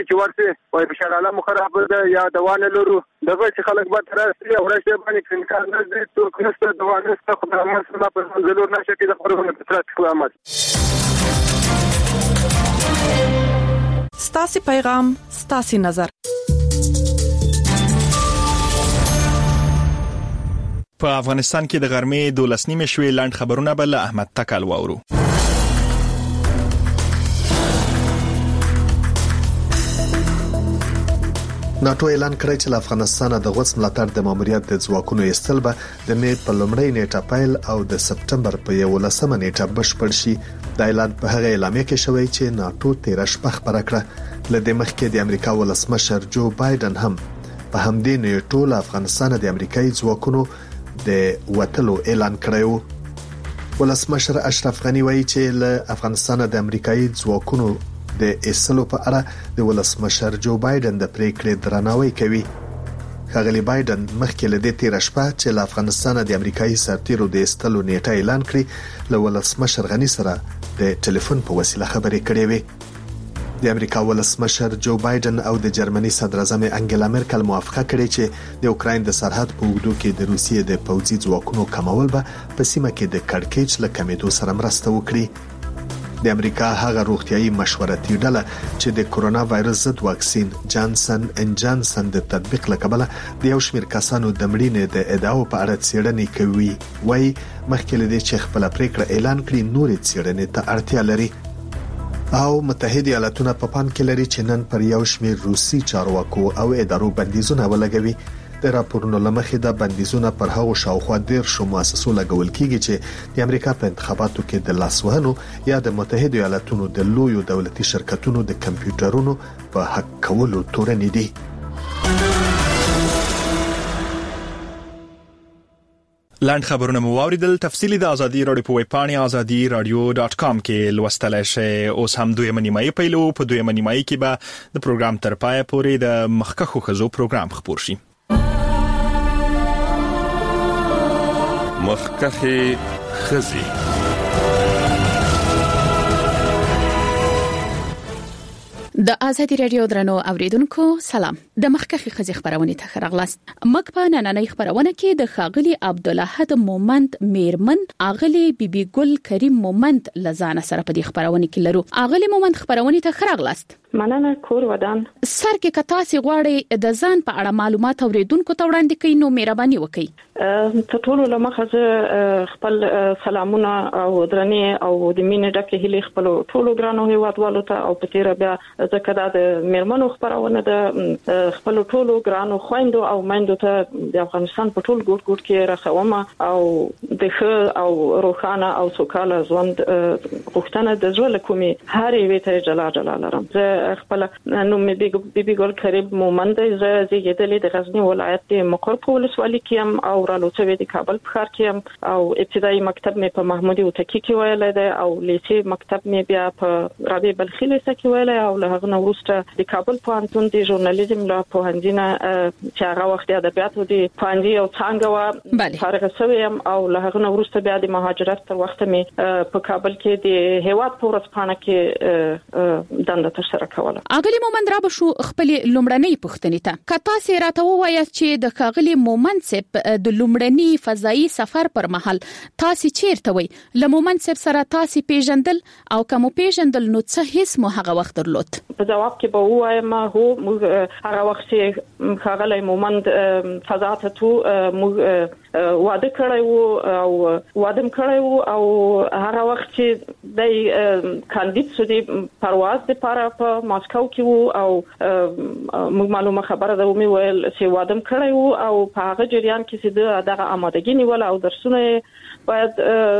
چې ورته وای فشار اعلی مخرب ده یا دوانه لرو دغه چې خلک به ترسي او راشه باندې کلینیکال نه دي ټول کنيسته دوانه ست خدای مسله په منځلور نشه کې د خبرونه ترات قیامت ستاسي پیغام ستاسي نظر په افغانستان کې د غرمې 12 شوي لاند خبرونه بل احمد تکل واورو. ناتو اعلان کړی چې افغانستان د غوڅ ملاتړ د ماموریت د ځواکونو ایستل به د می په لومړۍ نیټه پیل او د سپټمبر په 11مه نیټه بشپړ شي. د اعلان په هغه اعلامیه کې شوی چې ناتو 13 شپه خبره کړه. لدې مخکې د امریکا ولسمشر جو بایدن هم په همدې نیټو له افغانستان د امریکایي ځواکونو د وټلو اعلان کړی و. ولسمشر اشرف غنی وایي چې له افغانستان د امریکایي ځواکونو د ایستلو په اړه د ولسمشر جو بایدن د پریکړې درناوی کوي. ښاغلی بایدن مخکې له دې 13 شپه چې له افغانستان د امریکایي سرتیرو د ایستلو نیټه اعلان کړي له ولسمشر غنی سره د ټلیفون په وسیله خبرې کړې وې. د امریکا ولسمشر جو بایدن او د جرمني صدر اعظم انګلا مرکل موافقه کړې چې د اوکراین د سرحد په اوږدو کې د روسیې د پوځي ځواکونو کمول به په سیمه کې د کړکېچ له کمیدو سره مرسته وکړي. د امریکا هغه روغتيایي مشورتي ډله چې د کرونا وایرس ضد واکسین جانسن ان جانسن د تطبیق لپاره د یو شمېر کسانو د مړینې د ادعاو په اړه څېړنې کوي وای مخکې له دې چې خپل پریکړه اعلان کړي نورې څېړنې ته اړتیا لري. او متحده ایالاتونه په پام کې لري چې نن پر یو شمېر روسي چارواکو او ادارو بندیزونه ولګوي. د راپورونو لمخې د بندیزونه پر هغو شاوخوا 10 مؤسسو لګول کیږي چې د امریکا په انتخاباتو کې د لاسوهنو یا د متحده ایالاتونو د لویو دولتي شرکتونو د کمپیوټرونو په حق کولو تورن دي. لاند خبرونه مو واوریدل. تفصیلی د ازادي رادیو په ویب پاڼه azadi.radio.com کې لوستلای شئ. اوس هم دوی منیمای پیلو په دوی منیمای کې به د پروګرام تر پای پورې د مخکخو خزو پروګرام خبر شي. مخکخه خزي د ازادي رادیو درنو اوریدونکو سلام. د مخکخي خزي خبرونه ته راغلاست. مګ په نننۍ خبرونه کې د خاغلی عبدالحد مومند میرمن اغلی بیبي ګل کریم مومند لزانه سره په دې خبرونه کې لرو. اغلی مومند خبرونه ته راغلاست. مننه کور ودان. سر کې کتاسي غواړي د ځان په اړه معلومات اوریدونکو ته وړاندې کړئ نو مهرباني وکړئ. ته ټول لمخه خپل سلامونه او درنې او د مینې ډکه هلي خپل ټول ګرانو هیوادوالو ته او په تیر بیا ځکه دا د میرمنو خبرونه د خپل ټول ګرانو خويندو او مندو ته د افغانستان په ټول ګوټ ګوټ کې راخومه او د ښه او روښانه او سوکاله ژوند غوښتنه د زړه کومي هرې وته جلال لرم. زه خپل نوم بیبي ګل کریم مومند زیږیدلې د غزنی ولایت د مقر په ولسوالۍ کې او رالوڅوي د کابل په ښار کې او ابتدایي مکتب مې په محمودي وتکی کې ویل دی او لیسي مکتب مې بیا په رابعه بلخي لیسه کې ویل او له هغه وروسته د کابل پوهنتون د ژورنالیزم له پوهنځینه چې هغه وخت د ادبیاتو د پوهنځي او څنګه و فارغ شوم او له هغه وروسته بیا د مهاجرت تر وخت مې په کابل کې د هیواد په ورځپاڼه کې دنده ترسره کوله. اغلی مومند را بشو خپل لومړنۍ پوښتنې ته کتا سي راته وایي چې د خاغلی مومند سپ د لومړني فضایی سفر پر مهال تاسو چیرته وي لمومند سپ سره تاسو پیژندل او کوم پیژندل نو څه هیڅ مو هغه وخت درلود؟ په جواب کې به وایم هو هغه وخت خاغلی مومند فضا ته تو واده کړی وو او واده کړی وو او هغه وخت چې د کاندید سودی پرواز لپاره په ماسکو کې وو او معلومه خبره ده مې ویل چې واده کړی وو او په هغه جریان کې چې دغه آمادګی نیول او درسونه باید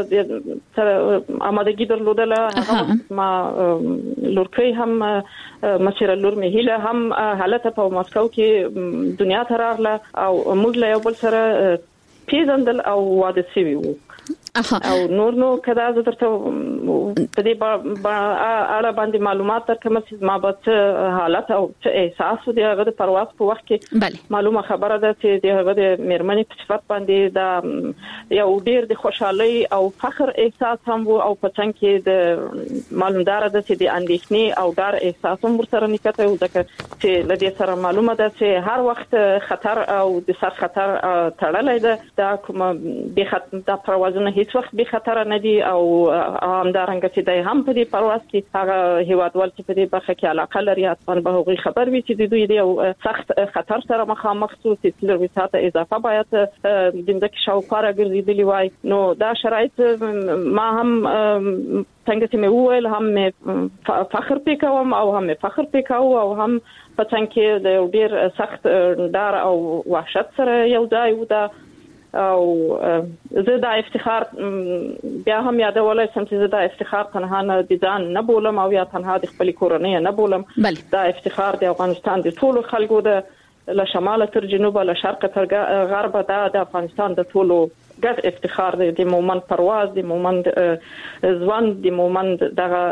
آمادګی درلودله. هغه ما لورکۍ هم مشره لور مهيله هم حالت په ماسکو کې دنیا ته راغله او موږ له یو بل سره پیژندل او واده شوی وو. او نو کدا زه درته په دې اړه باندې معلومات درکم چې ما به حالت او احساس د هغه پرواز په وخت کې معلومه خبره ده چې د هغه د میرمنې په صفت باندې دا یو ډیر د خوشحالي او فخر احساس هم او په څنګه کې د معلومدار ده چې د اندېښنې او ډار احساس هم ورسره نکته او ځکه چې لدې سره معلومه ده چې هر وخت خطر او د سر خطر تړلې ده دا کوم به خطر د پروازونو هیڅ وخت به خطر نه دي او همدارنګه چې د هم په دې پرواز کې هغه هیوادوال چې په دې برخه کې علاقه لري اصلا به هغوی خبر وي چې دوی د سخت خطر سره مخامخ شو چې لږ ساعته اضافه باید د دې شاوخوا راګرځېدلی وای نو دا شرایط ما هم څنګه چې مې وویل هم فخر پکوم او هم فخر پکاو او هم په څنګه د ډیر سخت ډار او وحشت سره یو ځای و دا او زه دا افتخار بیا هم یادولای سم چې زه دا افتخار تنها نه د ځان نه بولم او یا تنها د خپل کورنۍ نه بولم دا افتخار د افغانستان د ټولو خلکو د له شمال تر جنوب له شرق تر غرب د افغانستان د ټولو ګډ افتخار دی د مومند پرواز د مومند ځوان د مومند دغه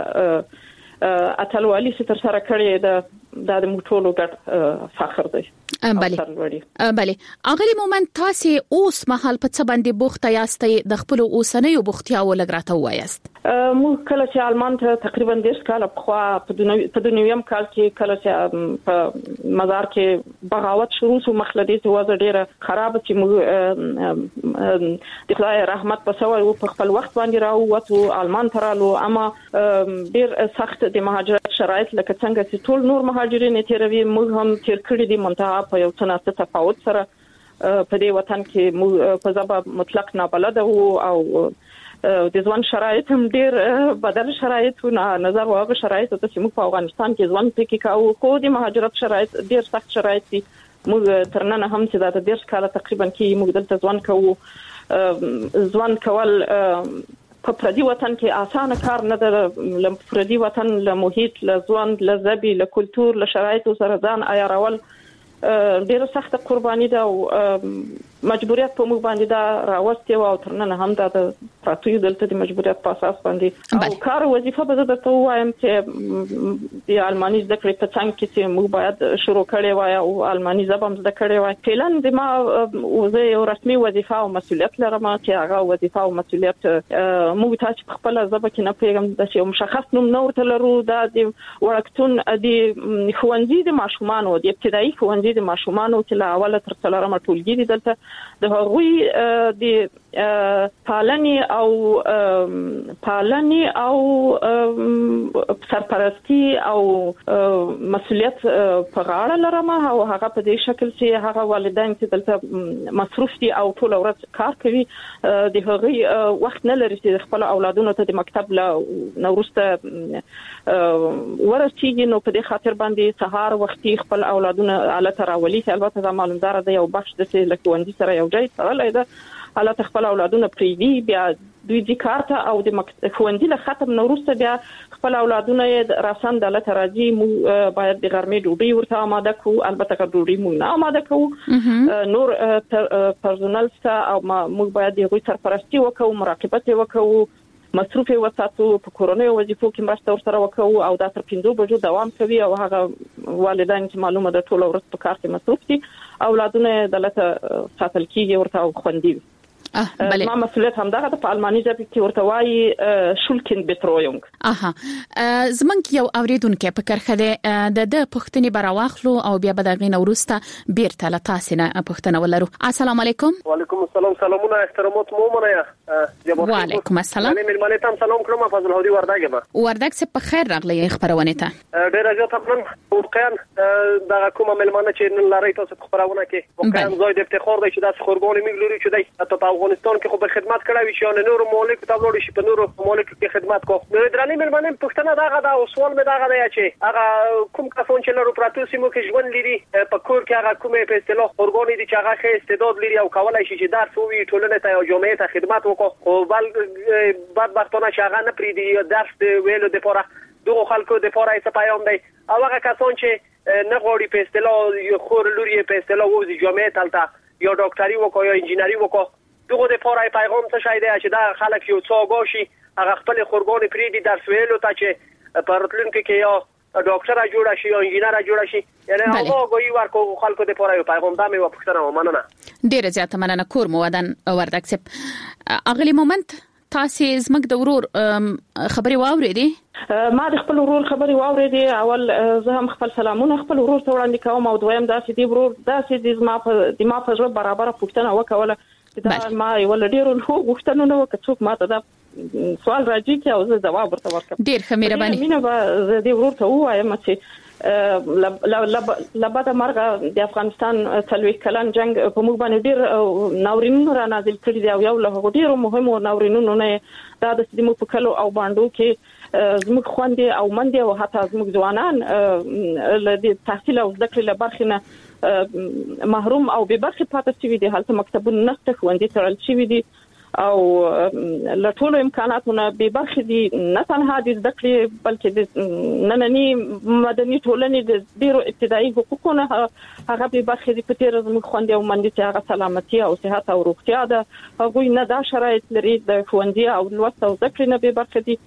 اتلوالي چې تر سره کړی د ټولو ګډ فخر دی. بله اغلی مومند تاسو اوس مهال په څه باندې بوخته یاستئ د خپل اوسنۍ بوختیاو لګراته وایست؟ مو کله چې آلمان ته تقریبا 10 کال په دنیویم کال کې کله چې په مزار کې بغاوت شروع شو مخلدي ته وځ ډیره خراب چې مو د خدای رحمت په سوال په خپل وخت باندې راووتو آلمان ترالو اما ډیر سخت د مهاجرت شرایط لکه څنګه چې ټول نور مهاجرین تیروي موږ هم تیر کړی دي منتها په یو څه نه تفاوت سره په دې وطن کې موږ په ځبه مطلق نابلد او د ځوان شرایط هم ډیر بدل شرایط نه نظر واغ شرایط ته چې موږ په افغانستان کې ځوان پکې کاو خو د مهاجرت شرایط ډیر سخت شرایط دي موږ ترنه هم چې دا 10 کال تقریبا کې موږ دلته ځوان کوو ځوان کول په پردي وطن کې اسانه کار نه ده لم پردي وطن له محیط له ځوان له زبي له کلچر له شرایط سره ځان عیارول ډیره سخت قرباني ده او مجبوریت په موږ باندې دا راوستي او ترنه هم دا پاتې دلته د مجبوریت په اساس باندې او کار وظیفه به درته وایم چې د آلماني زده کړې په څنګه کې موږ باید شروع کړي وای او آلماني زبم زده کړي وای فعلا د ما زه یو رسمي وظیفه او مسولیت لرم چې هغه وظیفه او مسولیت موږ تاسو په خپل زبه کې نه پیغام د یو مشخص نوم نور تلرو د ورکتون د خوندې د ماشومان او د ابتدایي خوندې د ماشومان چې لا اوله تر څلورمه ټولګي دي دلته د هغوی د پالنې او سرپرستی او مسؤلیت په غاړه لرم او هغه په دې شکل چې هغه والدین چې دلته مصروف دي او ټول ورځ کار کوي د هغوی وخت نه لري چې خپل اولادونو ته د مکتب له نورسته ورسیږي نو په دې خاطر باندې سهار وختي خپل اولادونه الته راولي البته دا معلومدار ده یو بخش د لکوندي سره یو ځای تړلې ده الته خپل اولادونه پریوي بیا دوی د کارته او د خوندې له ختم نورسته بیا خپل اولادونه راسن دلته راځي مو باید د غرمې ډوډۍ ورته آماده کوو البته که ډوډۍ مو نه آماده کوو نور پرسونل سره او موږ باید د هغوی سرپرستی وکړو مراقبت وکړو مصروف وساتو په کورونو وظیفو کې مرسته ورسره وکړو او دا تر 5 بجو دوام کوي او هغه والدین چې معلومه ده ټول ورځ په کار کې مصروف دي اولادونه دلته ساتل کیږي ورته خوندي ما مسؤلیت هم دغه په آلماني ژبه کې ورته وایي شولکن بتروینګ زمونږ یو اوریدونکو په کرخه د پښتني براواخلو او بیا به دغه نورسته بیرته له تاسو نه پښتنه ولرو. السلام علیکم. وعلیکم السلام. سلامونه احترامات مومنه یا وعلیکم السلام. مېلمانه ته سلام کوم فضل هودي وردګ ما وردګ څه په خیر راغلی خبرونه ته ډیر زیات خپل ورکان دغه کومه مېلمانه چې نن لاري تاسو خبرونه کې وکړم زوی د افتخار دی چې د خورګونی میګلوري چې دی ته افغانستان کې خو به خدمت کړی شي او نور مالک ته وړي شي په نور مالک کې خدمت کو نو درنې مېلمانه پښتنه دغه دا سوال مې دغه دی چې هغه کوم کسان چې لرو پراتو سیمو کې ژوند لري په کور کې هغه کومه په اصطلاح خورګونی دي چې هغه ښه استعداد لري او کولای شي چې درس ووي ټولنه ته او جامعه ته خدمت وکړي خو بل بدبختانه چې هغه نه پریدي درس ویلو د پوره دغه خلکو د پوره څه پیام دی او هغه کسان چې نه غوړي په اصطلاح خور لوري په اصطلاح وځي جامعه تلته یا ډاکټري وکړي یا انجینری وکړي دغه د پاره پیغام څه شي دی چې دا خلک یو څو غوشي هغه خپل خورګون پریدي درس ویلو ته چې پرتلونکو کې یا ډاکټر جوړ شي یا انجینر جوړ شي یعنی هغه غوي ورکو خلکو د پاره پیغام دا مې وپښتنه ومننه. ډیر زیاته مننه کور مودن وردک سپ. اغلی مومنت تاسو زمک د ورور خبري واورېدې؟ ما د خپل ورور خبري واورېدې. اول زه هم خپل سلامونه خپل ورور ته وړاندې کوم او دویم داسې دی ورور داسې د ما په ژوند برابر پوښتنه وکوله دا ما یو ډیر له غوښتنو وکړ څوک ما ته دا سوال راځي چې او زه جواب ورته ورکړم. ډیر ښه مهرباني. مینه به د ورور ته وایم چې لبد مرغه د افغانستان تلوي کلن جنگ په موږ باندې ډیر ناورینونه را نازل کړي دی او یو له ډیرو مهمو ناورینونو نه دا د سیمو په کلو او باندې کې زموږ خويندې او مندې او حتی زموږ ځوانان له تحصیل او ذکر له برخنه محروم او به برخه پاتې شوي دي. هلته مکتبونه نشته، خوندې تړل شوي دي او لټول امکاناتونه به برخه دي نه تنها د ذکر بلکې د نننی مدني ټولنې د ډیرو ابتدایي حقوقونه هغه به برخه دي په تیر زموږ خوندې او مندې چې هغه سلامتي او صحت او روغتیا ده هغه نه دا شرایط لري د خوندې او لوست او ذکر نه به برخه دي.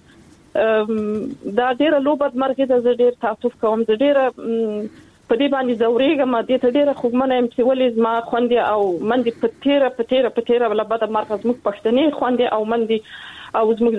دا ډیره لوبد مرګ د ډیر تاسف کوم د ډیره په دې باندې زورېګم د دې ډیره خوګمنه يم چې ولې ما خوندې او مندې په تیر ولا بد مرکز مخ پښتنې خوندې او مندې او زموږ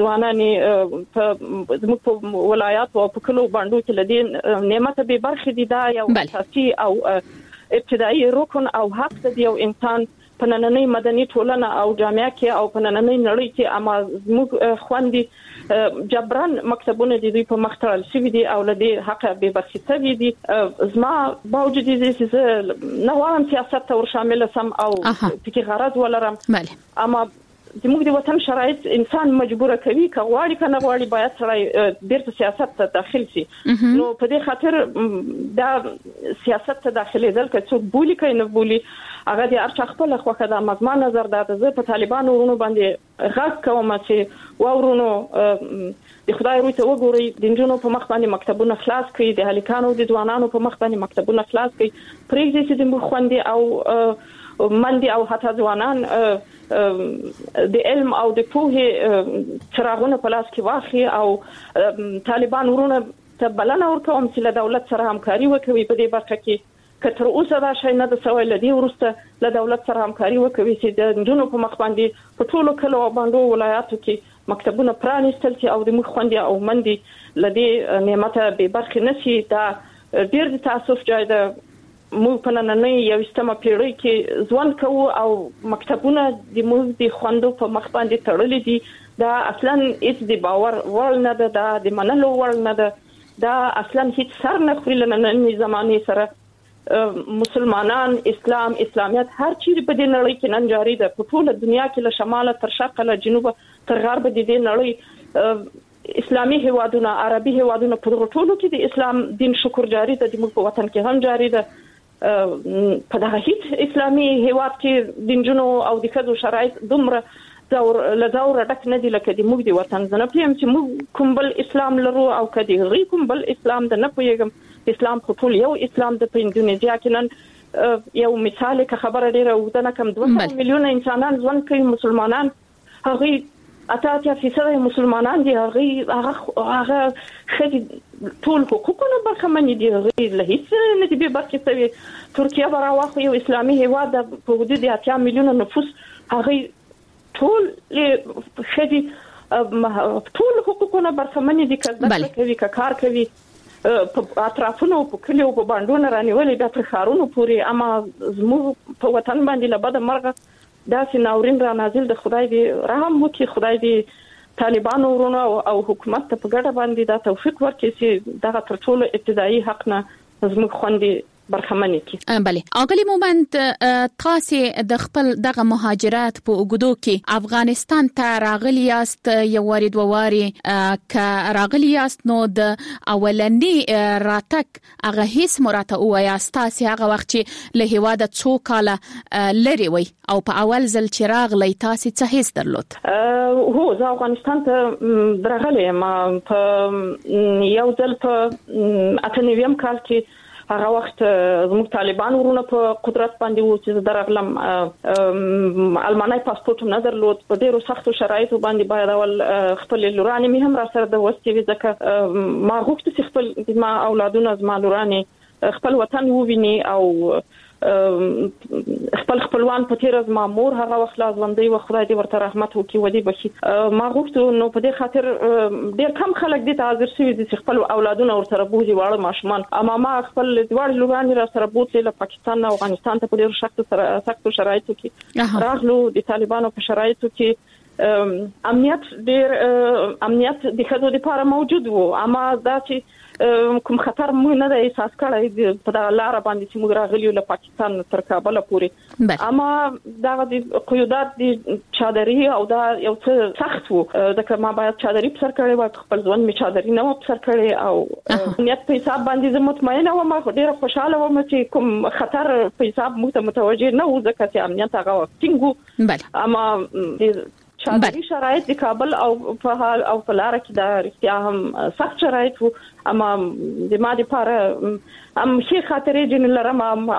ځوانان زموږ په ولایت او په کلو باندې کې لدی نعمت به برخه دي دا یو اساسي او ابتدایي رکن او حق دی یو انسان په نننۍ مدني ټولنه او جامعه کې او په نننۍ نړۍ کې اما زموږ خوندې جبران مکتبونه دي په مخترل شوی دي او لدی حق به برخه دي زما باوجود دي چې نه وایم سیاست ته ور شامل سم او فکر غرض ولرم اما زموږ د وطن شرایط انسان مجبور کوي کغواړي کنه غواړي باید سره بیرته سیاست ته داخل شي. نو په دې خاطر دا سیاست ته داخلي ځل که څوک بولی کوي نه بولی هغه د ارچ خپل خوخه د مزما نظر دا زه په طالبانو ورونو باندې غږ کوم چې واورونو د خدای روي ته وګوري د جنونو په مخ باندې مکتبونه خلاص کړي د هلیکانو د ځوانانو په مخ باندې مکتبونه خلاص کړي پرېږدي چې د خوندې او مندي او حتی ځوانان د علم او د پوهې چراغونه په لاس کې واخلي او طالبان ورونه ته بلنه ورکوم چې له دولت سره همکاري وکړي په دې برخه کې کتر اوسه دا شي نه د سوال لدی ورسته له دولت سره همکاري وکړي چې د جنونو په مخ باندې په ټولو کلو باندې ولایاتو کې مکتبونه پرانیستل چې او د مخ خوندې او مندي لدی نعمت به برخه نشي دا ډیر د تاسف جای ده. موږ په نننۍ یوستمه پیړۍ کې ځوان کوو او مکتبونه د موږ د خوندو په مخ باندې تړلې دي دا اصلا هیڅ د باور وړ نه ده دا د منلو وړ نه ده دا اصلا هیڅ سر نه خوري لنننۍ زمانه سره مسلمانان اسلام اسلامیت هر چیرې په دې نړۍ کې نن جاری ده په ټوله دنیا کې له شماله تر شرق له جنوب تر غرب د دې نړۍ اسلامي هوادونه عربي هوادونه په ټولو کې د اسلام دین شکر جاری ده د موږ په وطن کې هم جاری ده په دغه هیڅ اسلامي هیواد کې د جنونو او د کډو شرایط دومره زور ډک نه دي لکه د موږ د وطن زنه پیم چې موږ کوم بل اسلام لرو او کدي غي کوم بل اسلام د نه پویګم اسلام په ټول یو اسلام د اندونیزیا کې نن یو مثال که خبره ډیره ودانه کم 2 میلیون انسانان ژوند کوي مسلمانان هغه 80% مسلمانان دي هغه خدي ټول حقوقونه برخمن دي له هیڅ نه دي به برخه کوي. ترکیه براوخه یو اسلامي هیواد په حدود 80 میلیون نفوس هغه ټول خدي ټول حقوقونه برخمن دي کله کوي کار کوي په اطرافونو په کلیو په باندې رانیولې د تخارونو پوري اما زموږ په وطن باندې لبد مرغه دا سيناورین را نازل د خدای دی رحم وکي خدای دی طالبان ورونه او حکومت ته په ګډه باندې دا توفیق ورکړي چې دا تر ټولو ابتدایي حق نه زموږ خوندې برخمنه کی. بله اغلی مومند تاسو د خپل دغه مهاجرت په اوګدو کې افغانستان ته راغلی است یو واری دوه واری ک راغلی است نو د اولنی راتک هغه هیڅ مراته وایا تاسو هغه وخت چې له هواده څو کاله لري وي او په اول ځل چې راغلی تاسو څه هیڅ درلود؟ هو زه افغانستان ته راغلی ما په یو ځل په 98 کال کې هغه وخت زموږ طالبان ورونه په قدرت باندې وو چې درغلم المانای پاسپورت نه درلود په ډیرو سختو شرایطو باندې باید اول خپل لورانې مې هم را سره د وستې وي ځکه ما غوښتل چې خپل ما اولادونه زما لورانې خپل وطن وویني او خپلوان په تیر از مامور هغه وخت لازمندې و خدای دې ورته رحمت وکړي ودی بشي ما غوښتل نو په دې خاطر ډېر کم خلک دې ته حاضر شوي دي چې خپل اولادونه ورته بوزي واړه ماشومان اما ما خپل دوړ لورانې را سره بوتلې له پاکستان او افغانستان ته په ډېر سختو شرایطو کې راغلو د طالبانو په شرایطو کې امنیت د خدو لپاره موجود وو اما دا چې کوم خطر مو نه دی احساس کړی په دا لار باندې چې موږ راغلیو له پاکستان تر کابل پورې اما دا د قیودات د چادري او دا یو څه سخت وو ځکه ما باید چادري په سر کړی و خپل ځوان می چادري نه په سر کړی او نیت په حساب باندې زه مطمئنه وم ډیره خوشاله وم چې کوم خطر په حساب مو متوجه نه و ځکه چې امنیت هغه ټینګو اما چادري شرایط د کابل او په حال او په لار کې دا رښتیا هم سخت شرایط وو اما د ما لپاره شي خاطرې جن لرم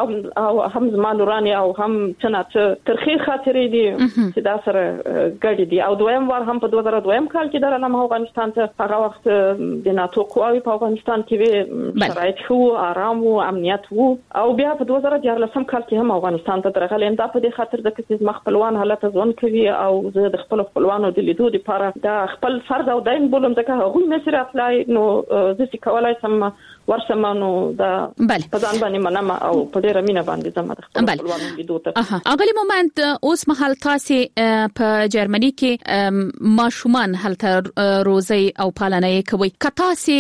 او هم زمالوراني او هم څنګه ترخی خاطرې دي چې دا سره ګډ دي او دویم وار هم په 2002 کال کې درلم افغانستان ته هغه وخت د ناتو قواوی په افغانستان کې شرایط خو آرام او امنیت وو او بیا په 2014 کال کې هم افغانستان ته درغلم دا په دې خاطر د کسې مخبلوان حالت ځون کوي او زه د خپلوانو د لیدو لپاره دا خپل فرض او دین بولم ځکه هغه مسیر اپلای نو زه کولای سم ورسمانو دا په ځان باندې منم او په ډیره مینه باندې زما د خپلوانو لیدو ته اغلی مومنت اوس مهال تاسو په جرمني کې ماشومان هلته روزي او پالنه کوي کتاسي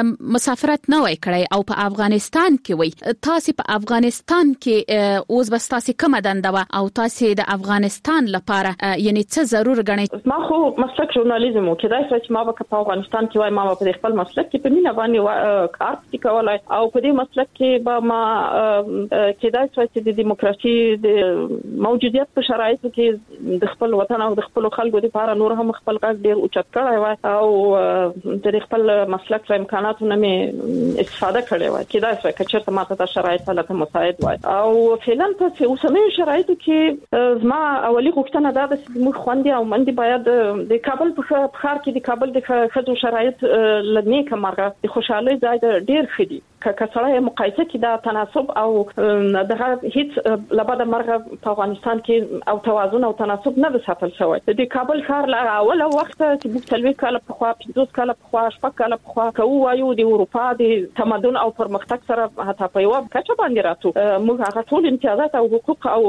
مسافرت نه وای کړی او په افغانستان کې وای تاسو په افغانستان کې اوس بس تاسو کوم دنده او تاسو د افغانستان لپاره یعنی څه ضرور غنئ ما خو مسلک ژورنالیزم کې دا چې ما په افغانستان کې وای ما په خپل مسلک کې په مینه باندې کار کولای او په دې مسلک کې به ما کېدای چې د دیموکراسي د موجودیت په شرایطو کې د خپل وطن او د خپل خلکو لپاره نور هم خپل غږ ډیر اوچت کړی وای او د خپل مسلک او امکاناتو نه استفاده کړې وای کېدای چې چېرته ماته د شرایطو لپاره مساعد وای او فعلا په اوسنیو شرایطو کې زما اولی غوښتنه دا ده چې موږ خوندې او منډي باید د کابل په ښار کې د کابل د خځو شرایط لنی کمرغه د خوشحالي ځای ډیر خدي کسره مقایسه کې دا تناسب او دغه هیڅ لبد مرغه په افغانستان کې او توازن او تناسب نه وساتل شوی د کابل ښار لا اول وخت چې مختلف کال په خوا 50 کال په خوا شپږ کال په خوا کوو د اروپا د تمدن او پرمختګ سره حتی په یو کچه باندې راتو موږ هغه ټول امتیازات او حقوق او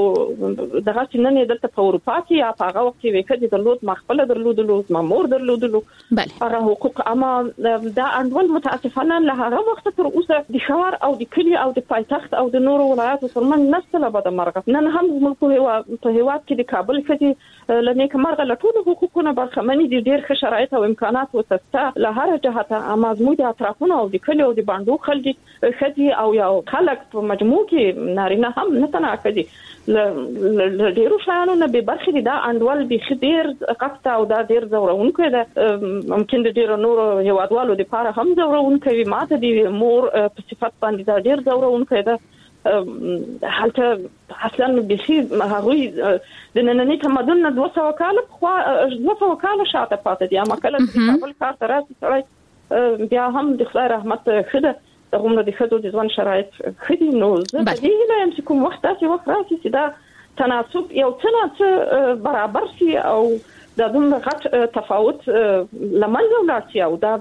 دغه څنګه دلته په اروپا کې یا په هغه وخت کې وکړي درلود مخبل درلودلو مامور درلودلو هغه حقوق اما دا انډول متاسفانه له هغه وخت تر اوسه د شهر او د کلی او د پایتخت او د نورو ولایاتو ترمن نسله بده مرغه نن هم موږ په هیواد کې د کابل کې لنیک مرغه لټول حقوقونه برخمنې دي ډېر ښه شرایط او امکانات وسته له هر جهته اما زموږ د اطرافونو او د کلی او د باندو خلک خدي او یو خلک په مجموع کې نارینه هم نه تناقضي ل ډیرو شایانو نه به برخې دا انډول به خډیر قفته او دا ډیر زورونکو ده ممکن د ډیرو نورو هیوادوالو لپاره هم زورونکو وي ماته د مور په صفات باندې دا ډیر زورونکو ده حالته اصلا بشي هغوی د نننی تمدن 200 کال خو 200 کال شاته پاتې دي اما کله چې کابل کار تر راځي بیا هم د خدای رحمت خده دغه د خدو د ځوان شرایط خدي نو زه په دې لایم چې کوم وخت تاسو وخت راځي چې دا تناسب یو څه برابر شي او دا دومره غټ تفاوت لمنځه ولاړ او دا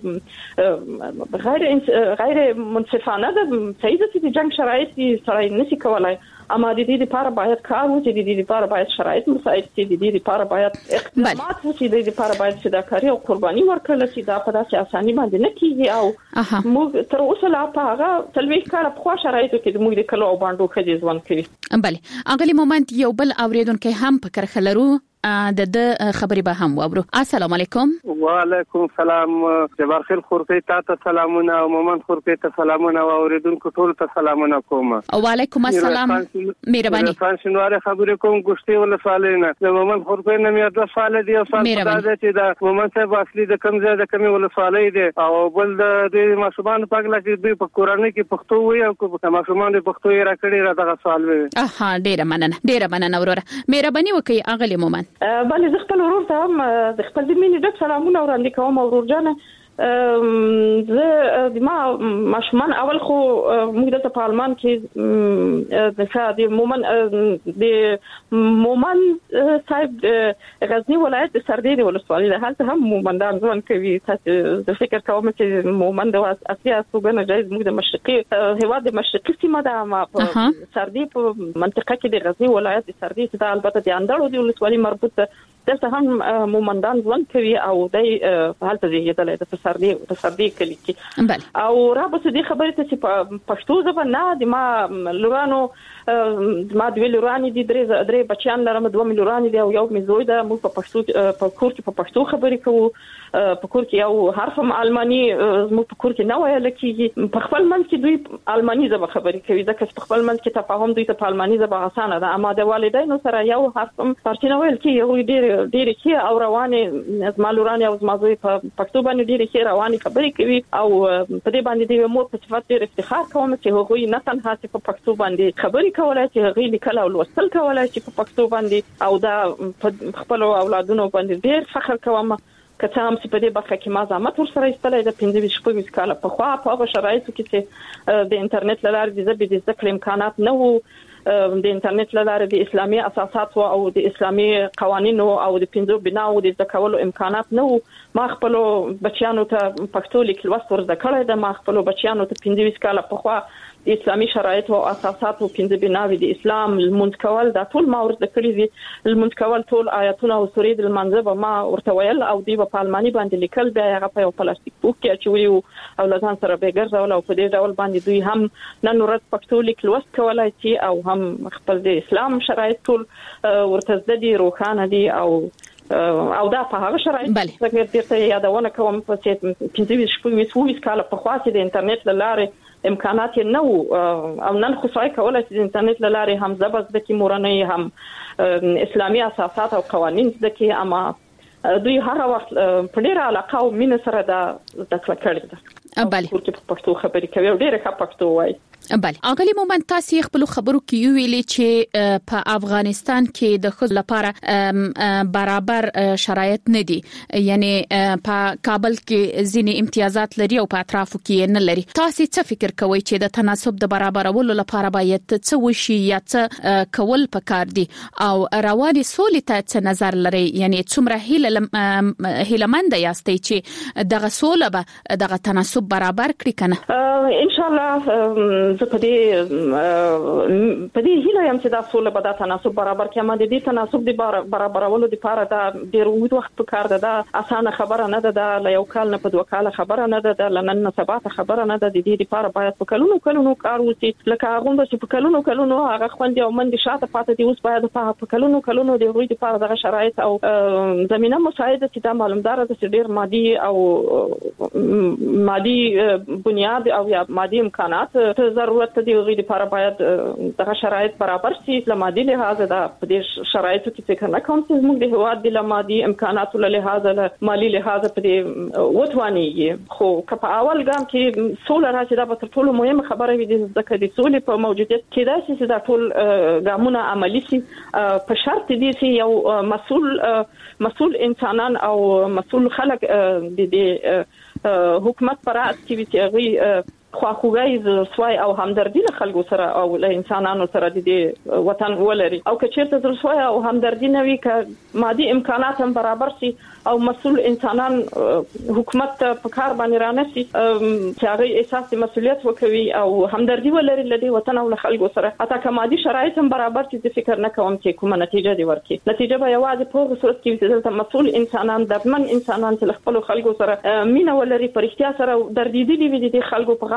به غیر منصفانه ده صحیح چې د جنگ شرایط سره نشي کولای اما د دې لپاره باید کار وشي د دې لپاره باید شرایط مساعد شي د دې لپاره باید اقدامات وشي د دې لپاره باید فداکاري او قرباني ورکړل شي دا په داسې اساني باندې نه کیږي او موږ تر اوسه لا په هغه تلويخ کار په خوا شرایطو کې موږ د کلو او باندې خدي ځوان کوي بله اغلی مومنت یو بل اوریدونکو هم په کرخه لرو د خبرې به هم وورو. السلام علیکم. وعلیکم السلام. جبار خیل خورپې ته سلامونه او مومن خورپې ته سلامونه او اوریدونکو ټول ته سلامونه کوم. وعلیکم السلام. مهرباني. فانشنواره خبرې کوم ګشتي ول سوالینه. د مومن خورپې نه مې د سوال دی او سوال دا چې د مومن صاحب اصلي د کم ځای د کمی ول سوالې دي او بل د ماشومان پاګلا چې دوی په قرآن کې پښتو وي او په ماشومان د پښتو یې راکړي را دغه سوال وي. ډیره مننه وروره. مهرباني وکړئ اغلی مومن. بله زه خپل ورور ته هم د خپل د مینې ډک سلامونه وړاندې کوم ورور جانه. زه د ماشومان اول خو موږ د پارلمان کې د مومن صاحب غزنی ولایت د سردې د ولسوالۍ د حالت هم مومندان ځوان کوي. تاسو د فکر کوم چې مومن د اصلي استوګنه جایز موږ د مشرقي هواد د مشرقي سیمه د سردې په منطقه کې د غزنی ولایت د سردې د البته د اندړو د ولسوالۍ مربوط دلته هم مومندان ځوان کوي او د حالت زیږیدل د سردې کلی کې او را به دې خبرې ته چې پښتو ژبه نه د ما لورانو ما د لورانو د درې بچیان لرم 2 لورانو دي او یو مې زوی ده. موږ په پښتو په کور کې په پښتو خبرې کوو. په کور کې یو حرف هم الماني موږ په کور کې نه ویل کېږي. په خپل منځ کې دوی الماني ژبه خبرې کوي ځکه چې په خپل منځ کې تفاهم دوی ته په الماني ژبه اسانه ده. اما د والدینو سره یو حرف هم پارچې نه ویل کېږي. ډېر کې او روانه زمالوران او زمازوی په پښتو باندې ډېر کې رواني خبرې کوي او په دې باندې د مور په صفت ډېر افتخار کوم چې هغوی نه تنها په پښتو باندې خبرې کولای چې هغوی لیکل او لوستل کولای چې په پښتو باندې او دا خپل اولادونو باندې ډېر فخر کوم. کته هم چې په دې برخه کې ما زحمت ورسره ایستلې د 15 کال په خوا په هغه شرایطو کې چې د انټرنیټ لاره د زده کړې امکانات نه وو. د انټرنیټ لاره د اسلامي اساسات او د اسلامي قوانینو او د 15 بناو د ذکرولو امکانات نه وو. ما خپل بچیانو ته پښتو لیکل لوست ورزده کړی ده. ما خپل بچیانو ته 15 کال په خوا د اسلامي شرایط او اساسات او 15 بناوي د اسلام المنځ کول دا ټول ما ورته کړی دي. المنځ کول ټول آیاتونه او سورې د منځبه ما ورته ویل او دی په الماني باندې لیکل بیا هغه په پلاستیک بوک کې اچولي او لازم سره به ګرځول او په دې ډول باندې دوی هم نن ورځ پښتو لیکل لوست کولای شي او هم خپل د اسلام شرایط ټول ورته زدي روخانه دي او دا په هغه شرایط کې ډېر یادونه کوم چې 15 کال په خوا کې د انټرنیټ لاره امکانات نه وو او نن خو ځای کولای چې د انټرنیټ لاره هم زبر د کی مورنۍ هم اسلامي اساسات او قوانين د کی اما دوی هر وخت په ډیره علاقه او مين سره دا کړی ده. بله په پښتو خبرې کوي او ډیره ښه پښتو وایي. بله اغلی مومن تاسو خپل خبرو کې ویلي چې په افغانستان کې د خود لپاره برابر شرایط نه دي. یعنی په کابل کې ځینې امتیازات لري او په اطرافو کې نه لري. تاسو څه فکر کوئ چې د تناسب د برابرولو لپاره باید څه وشي یا څه کول پکار دي او رواني سولې ته څه نظر لري؟ یعنی څومره هیلمند یاستئ چې دغه سوله به دغه تناسب برابر کړي کنه؟ ان شاء الله زه په دې هیله یم چې دا سوله به دا تناسب برابر کړي. ما د دې تناسب د برابرولو لپاره دا ډېر وخت وخت پکار ده. دا اسانه خبره نه ده. دا له یو کال نه په 2 کال خبره نه ده. دا لنن سبا خبره نه ده. د دې لپاره باید په کلونو کار وشي. لکه هغه چې په کلونو هغه خوندې او منډي شاته پاتې دي. اوس باید په کلونو د وروي لپاره دغه شرایط او زمينه مساعده چې دا معلومدار ده چې ډېر مادي بنیاد او یا مادي امکانات ضرورت دی. غوړي لپاره باید دغه شرایط برابر شي. لمادي لحاظ دا په دې شرایطو کې څنګه نه کوم چې موږ د هواد د لمادي امکاناتو له لحاظ له مالی لحاظ په دې وټواني خو په اول ګام کې سوله راځي. دا به ټول مهمه خبره وي ځکه د سولې په موجودیت کې دا چې دا ټول ګامونه عملی شي په شرط دي چې یو مسؤل انسانان او مسؤل خلک د حکومت پر اکټیویټي خواخوږي سوای او همدردی له خلکو سره او له انسانانو سره د وطن ولري او که چیرته سوای او همدردی نه وي ک مادي امکانات هم برابر شي او مسؤل انسانان حکومت په کار باندې رانه شي چې هغه احساس مسؤلیت وکوي او همدردی ولري له وطن او له خلکو سره اته که مادي شرایط هم برابر شي فکر نه کوم چې کومه نتیجه دی ورکړي. نتیجه به یوازې په صورت کې چې مسؤل انسانان دمن انسانان چې خپل خلکو سره مینه ولري پرختیا سره دردیدلی وي د خلکو په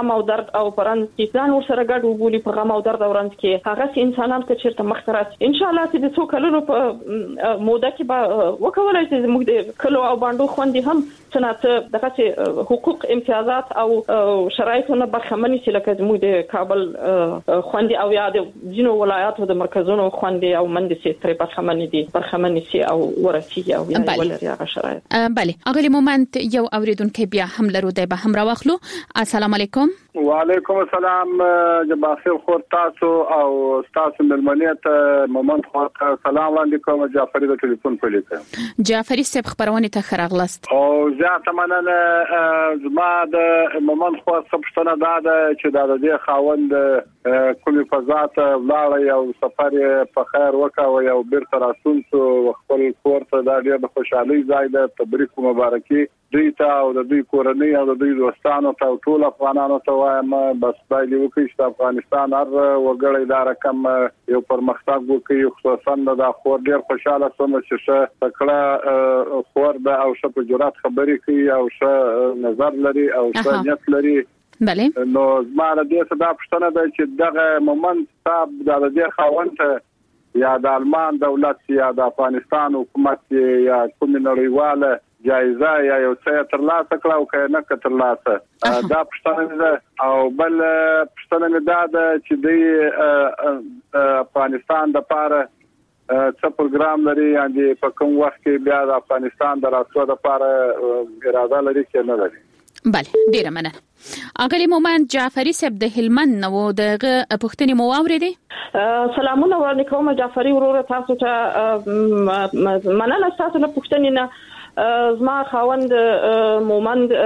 غم او درد او پرند کې ځان ور سره ګډ وګولي په غم او درد او رنځ کې هغه انسانان ته چیرته مخکرات ان شاء الله چې د څو کلونو په موده کې به وکولای شي موږ د کلو او باندې خوندې هم څنګه دغه حقوق امتیازات او شرایطونه برخمنې شي لکه موږ د کابل خوندې او یا د جنو ولایاتو د مرکزونو خوندې او مندې سي تر برخمنې شي او ورسیږي او یا ولري هغه شرایط. بله اغلی مومنت یو اوریدونکو بیا هم لرو دی به هم راوخلو. السلام علیکم. وعلیکم السلام جباسل خور تاسو او تاسو ملمنیت مومنت خور سلام علیکم جعفری د ټلیفون په لیکه جعفری صاحب خبرونه ته خراغلست او زه تمنه زما د مومنت خور څخه دا چې د خاوند کومي فضات لاړ یو سفر په خیر وکاو یو بیرته راسون سو خپل کور ته د ډېر خوشحالي ځای د تبریک مبارکي دوی ته او د دوی کورنۍ او د دوی دوستانو ته ټول افغانانو ته وایم بس باید وکړي چې افغانستان هر وګړی دا رقم یو پرمختګ وکړي خصوصا د خور ډېر خوشاله سوم چې تکړه خور د او شپ جرأت خبرې کوي او ش نظر لري او ش نیت لري. بله نو زماره دې صدا پښتنه ده چې دغه مومنت صاحب د دې خاوند یا د آلمان دولت یا د افغانستان حکومت یا کوم نړیواله جایزه یا یو څه تر لاسه کړه او کنه کتر لاسه دا پښتنه ده او بل پښتنه ده چې د افغانستان د پاره څه پروګرام لري یعنی په کوم وخت کې بیا د افغانستان د راتلو لپاره اراده لري چې نه لري. بله ډیره مننه. اغلی مومنت جعفری صاحب د هلمند نو دغه پښتني مو اوریدي. سلامونه وعلیکم جعفری ورور تاسو ته مننه تاسو له پښتني نه زما خاوند مومند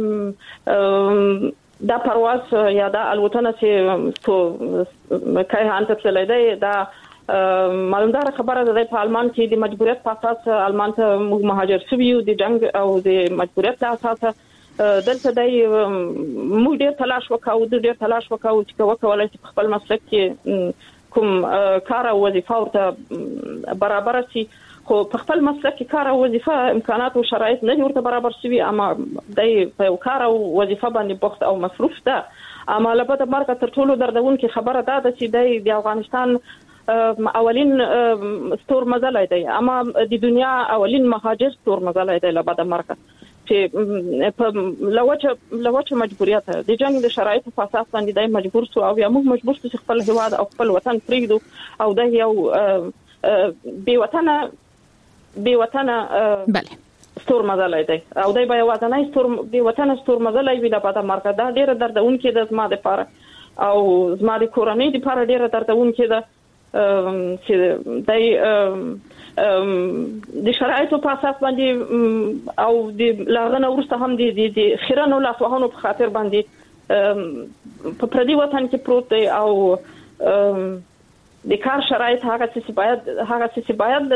دا پرواز یا دا الوتنه چې کای هانت تللی دی دا معلومدار خبره ده په آلمان کې د مجبوریت په اساس آلمان ته مهاجر شویو د جنگ او د مجبوریت په اساس دلته دای مو ډیر تلاش وکاو چې وکولای شي خپل مسلک کې کوم کار او وظیفه ورته برابر شي خو په خپل مسلک کې کار او وظیفه امکانات او شرایط نه ورته برابر شي اما دای په کار او وظیفه باندې بوخت او مصروف ده اما لپاره مرګ تر ټولو دردون کې خبره ده چې دای د افغانستان اولین ستور مزل دی اما د دنیا اولین مهاجر ستور مزل دی لپاره مرګ چې په لوچه مجبوریت د جنگ د شرایطو په اساس باندې دای مجبور شو او یا موږ مجبور شو خپل هواد او خپل وطن پریږدو او د یو بی وطن بله ستور مزلای دی او دای به وطنای بی وطن ستور مزلای وی لپاره مرګ دا ډیره دردونکې د زما د لپاره او زما د کورنۍ د لپاره ډیره دردونکې ده چې دای د شرایطو په اساس باندې او د لاغنه ورسته هم د خیرانو لاسوهانو په خاطر باندې په پردي وطن کې پروت دی او د کار شرایط هغه چې باید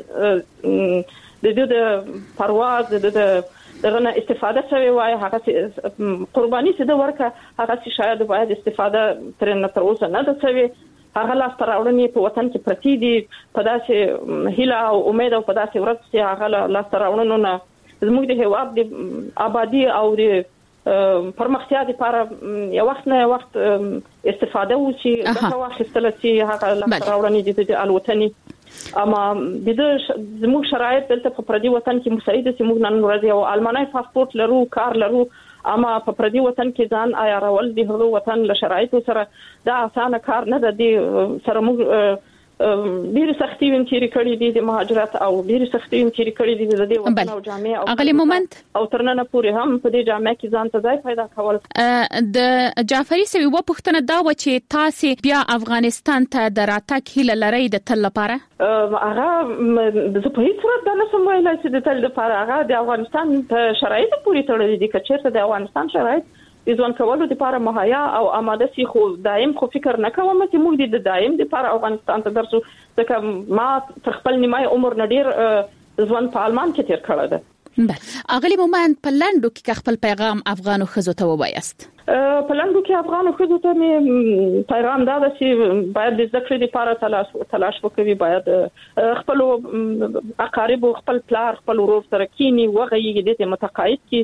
د پرواز دغه استفاده شوی وای هغه قرباني څه د ورکه هغه چې شاید باید استفاده تر اوسه نه ده شوی هغه لاس تراوړنې په وطن کې پرتی دي په داسې هیله او امید او په داسې ورځ چې هغه لاس تراوړنو نه زموږ د هیواد د آبادی او د پرمختیا لپاره یو وخت نه وخت استفاده وشي دا واخیستل چې هغه لاس تراوړنې د الوتنې اما د زموږ شرایط دلته په پردي وطن کې مساعده چې موږ نن ورځ یو آلماني پاسپورت لرو کار لرو اما په پردي وطن کې ځان عیارول د هغو وطن له شرایطو سره دا اسانه کار نه ده سره موږ ډیر سختي وین چې ریکړې دي د مهاجرت او ډیر سختي وین چې ریکړې دي د دې وطن او جامعه او اغلی مومنت او ترنه پورې هم په دې جامعه کې ځان ته ځای پیدا کول د جعفری سوي و پښتنه دا و چې تاسو بیا افغانستان ته د راتګ هیله لرئ د تل لپاره هغه د په هیڅ صورت د نسم ویلای چې د تل لپاره هغه د افغانستان په شرایطو پورې تړلې دي چې د افغانستان شرایط د ځوان کولو لپاره مهیا او آماده سي خو دایم خو فکر نه کوم چې موږ د دایم لپاره افغانستان ته درسو ځکه ما تر خپل نیمای عمر نډیر ځوان په آلمان کې تیر کړی ده. اغلی مومنت په لاندو کې خپل پیغام افغانو ښځو ته وبایست. په لاندو کې افغانو ښځو ته مې پیغام دا چې باید د ذکر لپاره تلاش وکړي باید خپل اقارب خپل پلار خپل ورور سره کینی وغږیږي د متقاعد کې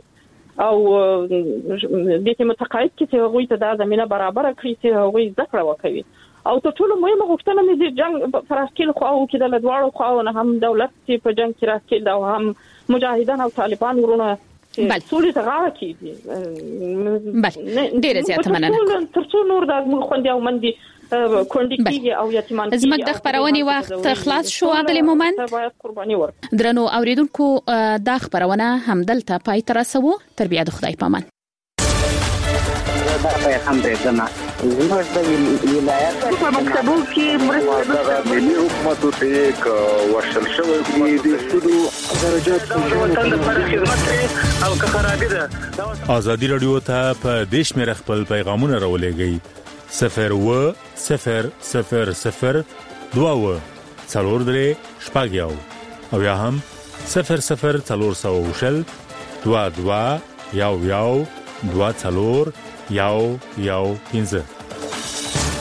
او د دې متقاعد کې هغه ته د زمينه برابر کړی چې هغه ذکر وکوي او ته ټول مهمه غوښتنه مې د جنگ فراسکیل خو او کې د لدواړو خو نه هم دولت چې په جنگ کې راکېل او هم مجاهدان او طالبان ورونه بل ټول ته غاړه کیږي بل ډیره زیاته مننه ترڅو نور د خوندې او مندي کونډکیږي او یتیمان زموږ د خبرونې وخت خلاص شو اغلی مومند قرباني ورک درنو اوریدونکو د خبرونه همدلته پای تر رسو تر بیا د خدای پامان دا پیغام دی دنا زموږ د ولایت په مکتبو کې مرسته ملي حکومت ته یک ورشل شوی دی د سودو درجات وطن لپاره خدمت او که خرابې ده ازادي رادیو ته په دیش مې خپل پیغامونه راولېږي 01000 2 څلور درې شپږ یو او یا هم 00400 22 یو 2 څلور یو 15